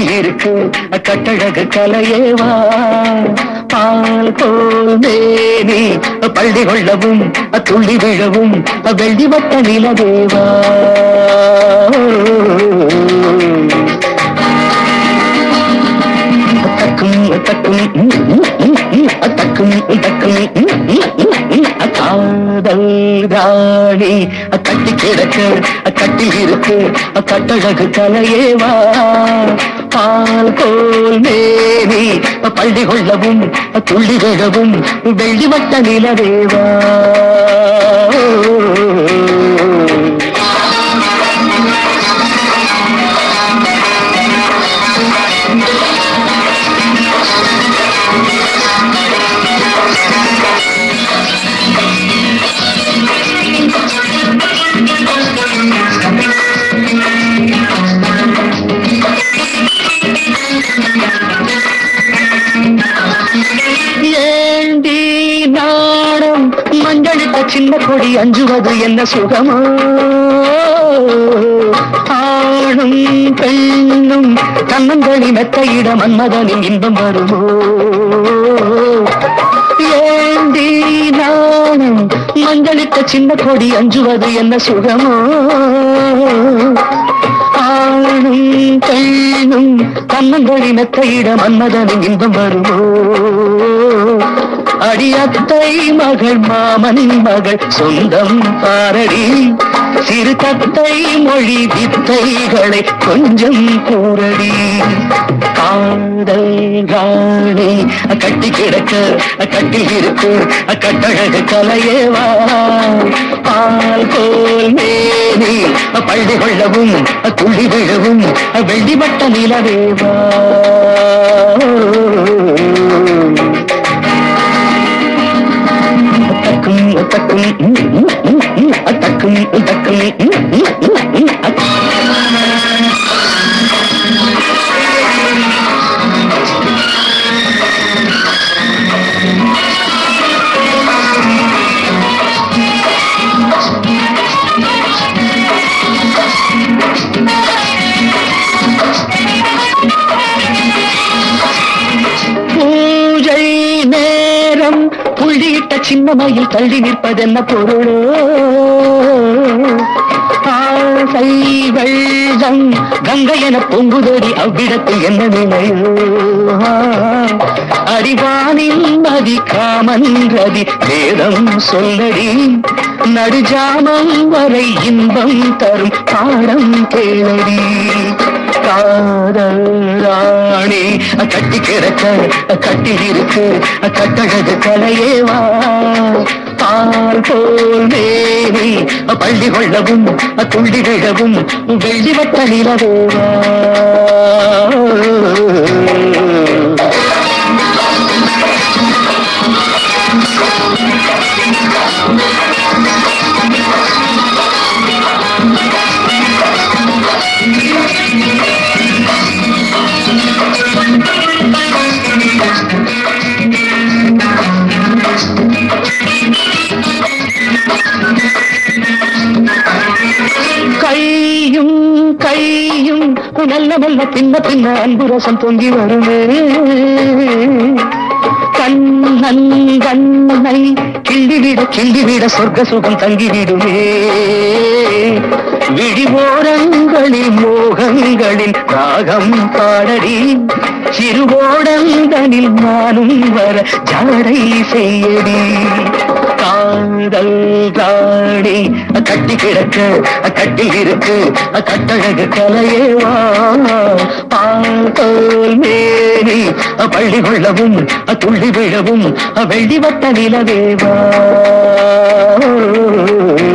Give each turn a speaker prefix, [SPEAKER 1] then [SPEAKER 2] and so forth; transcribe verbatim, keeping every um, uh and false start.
[SPEAKER 1] கட்டில் இருக்கு கட்டழகு கலையேவா பால் போல் மேனி பள்ளி கொள்ளவும் துள்ளி விழவும் வெள்ளி வட்ட நிலவேவா தக்கும் தக்கும் தக்கும் தக்கும் காதல் ராணி கட்டி கிடக்க கட்டில் இருக்கு கட்டழகு கலையேவா பால் போல் மேனி பள்ளி கொள்ளவும் துள்ளி விழவும் வெள்ளி வட்ட நிலவேவா ஏண்டி நாடம் மஞ்சளிட்ட சின்ன கொடி அஞ்சுவது என்ன சுகமோ ஆணும் பெண்ணும் தன்னந்தனி மெத்தையிட மன்மதனின் இன்பம் வருமோ ஏண்டி நாடம் மஞ்சளிட்ட சின்ன கொடி அஞ்சுவது என்ன சுகமோ ஆணும் பெண்ணும் தன்னந்தனி மெத்தையிட மன்மதனின் இன்பம் வருமோ அடியத்தை மகள் மாமன் மகள் சொந்தம் பாரடி சிறு தத்தை மொழி வித்தைகளை கொஞ்சம் கூறடி காதல் ராணி கட்டி கிடக்க கட்டில் இருக்கு கட்டழகு கலையேவா பால் போல் மேனி பள்ளி கொள்ளவும் துள்ளி விழவும் வெள்ளி வட்ட நிலவேவா தக்கும் தக்கும் தக்கும் தக்கும் பூஜை நேரம் புள்ளியிட்ட சின்னமையில் தள்ளி நிற்பதென்ன பொருளோ ஆசை வெள்ளம் கங்கை என பொங்குதடி அவ்விடத்தில் என்ன நிலையோ அறிவானில் நதி காமன் ரதி வேதம் சொல்லடி நடுஜாமம் வரை இன்பம் தரும் பாடம் கேளடி காதல் ராணி கட்டி கிடக்க கட்டில் இருக்கு கட்டழகு கலையேவா பால் போல் மேனி பள்ளி கொள்ளவும் துள்ளி விழவும் வெள்ளி வட்ட நிலவேவா கையும் கையும் நல்ல நல்ல பின்ன பின்ன அன்பு ரசம் தொங்கி வருமே கண்ணன் கண்ணை கிள்ளிவிட கிள்ளிவிட சொர்க்க சுகம் தங்கிவிடுமே விழிவோரங்களில் மோகங்களில் ராகம் பாடடி சிறுவோடங்களில் நானும் வர ஜாடை செய்யடி காதல் ராணி கட்டி கிடக்க கட்டில் இருக்கு கட்டழகு கலையேவா பால் போல் மேனி பள்ளி கொள்ளவும் துள்ளி விழவும் வெள்ளி வட்ட நிலவேவா